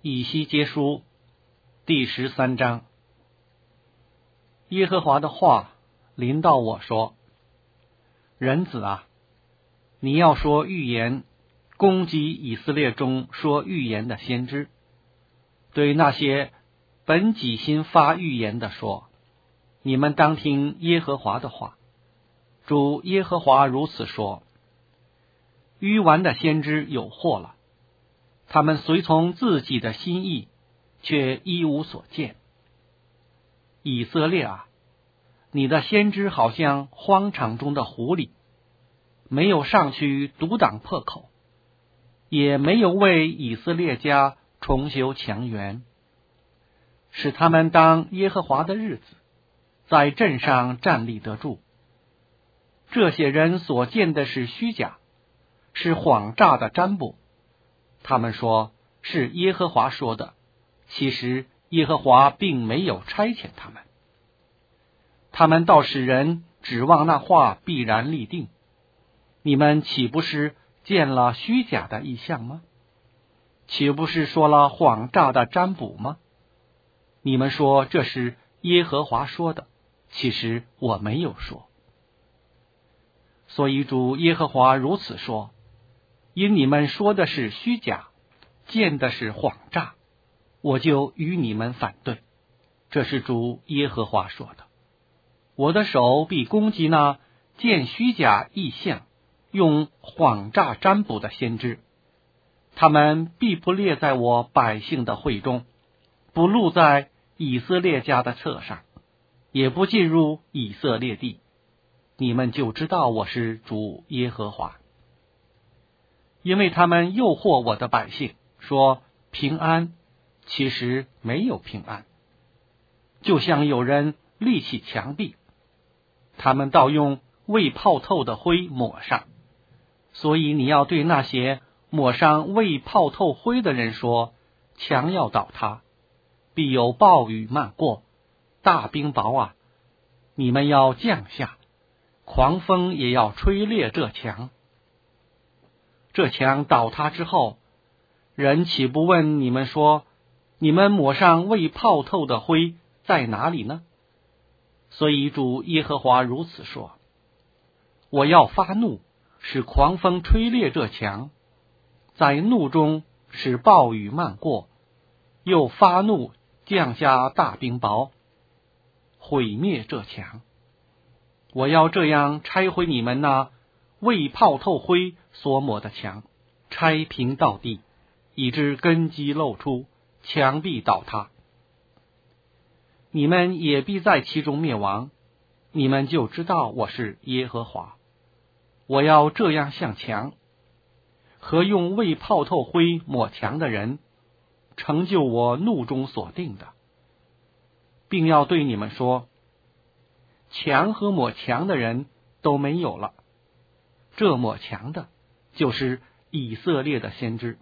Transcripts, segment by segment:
以西结书第13章。耶和华的话临到我说：人子啊，你要说预言，攻击以色列中说预言的先知，对那些本己心发预言的说，你们当听耶和华的话。主耶和华如此说：愚顽的先知有祸了，他们随从自己的心意，却一无所见。以色列啊，你的先知好像荒场中的狐狸，没有上去阻挡破口，也没有为以色列家重修墙垣，使他们当耶和华的日子，在阵上站立得住。这些人所见的是虚假，是谎诈的占卜。他们说是耶和华说的，其实耶和华并没有差遣他们。他们倒使人指望那话必然立定。你们岂不是见了虚假的异象吗？岂不是说了谎诈的占卜吗？你们说这是耶和华说的，其实我没有说。所以主耶和华如此说：因你们说的是虚假，见的是谎诈，我就与你们反对。这是主耶和华说的。我的手必攻击那见虚假异象，用谎诈占卜的先知，他们必不列在我百姓的会中，不录在以色列家的册上，也不进入以色列地。你们就知道我是主耶和华。因为他们诱惑我的百姓，说平安，其实没有平安，就像有人立起墙壁，他们倒用未泡透的灰抹上。所以你要对那些抹上未泡透灰的人说，墙要倒塌，必有暴雨漫过，大冰雹啊，你们要降下，狂风也要吹裂这墙。这墙倒塌之后，人岂不问你们说，你们抹上未泡透的灰在哪里呢？所以主耶和华如此说：我要发怒，使狂风吹裂这墙，在怒中使暴雨漫过，又发怒降下大冰雹，毁灭这墙。我要这样拆毁你们那未泡透灰所抹的墙，拆平到地，以致根基露出，墙壁倒塌。你们也必在其中灭亡，你们就知道我是耶和华。我要这样向墙和用未泡透灰抹墙的人，成就我怒中所定的，并要对你们说，墙和抹墙的人都没有了。这抹墙的就是以色列的先知。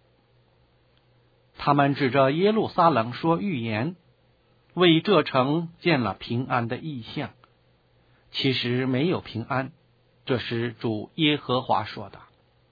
他们指着耶路撒冷说预言，为这城见了平安的异象，其实没有平安。这是主耶和华说的。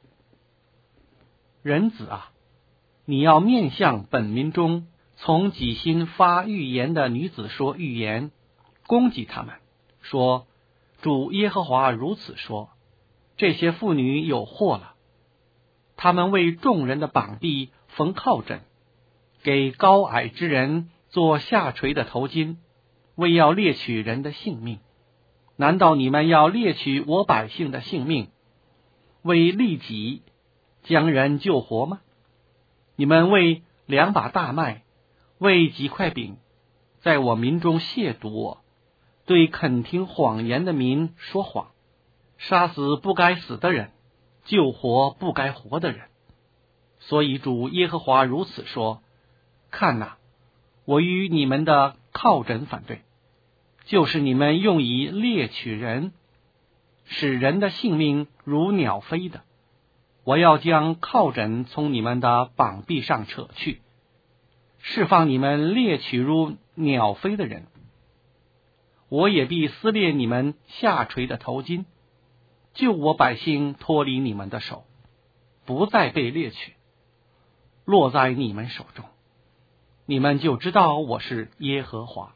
人子啊，你要面向本民中从己心发预言的女子说预言，攻击他们，说主耶和华如此说：这些妇女有祸了，他们为众人的膀臂缝靠枕，给高矮之人做下垂的头巾，为要猎取人的性命。难道你们要猎取我百姓的性命，为利己将人救活吗？你们为2把大麦，为几块饼，在我民中亵渎我，对肯听谎言的民说谎，杀死不该死的人，救活不该活的人。所以主耶和华如此说：看哪，我与你们的靠枕反对，就是你们用以猎取人，使人的性命如鸟飞的。我要将靠枕从你们的膀臂上扯去，释放你们猎取如鸟飞的人。我也必撕裂你们下垂的头巾，救我百姓脱离你们的手，不再被猎取，落在你们手中。 你们就知道我是耶和华。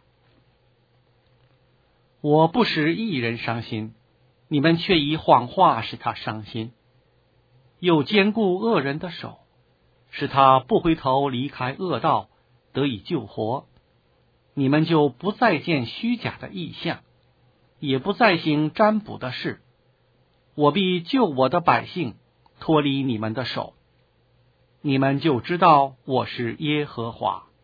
我不使一人伤心，你们却以谎话使他伤心，又坚固恶人的手，使他不回头离开恶道，得以救活。你们就不再见虚假的异象，也不再行占卜的事。我必救我的百姓脱离你们的手，你们就知道我是耶和华。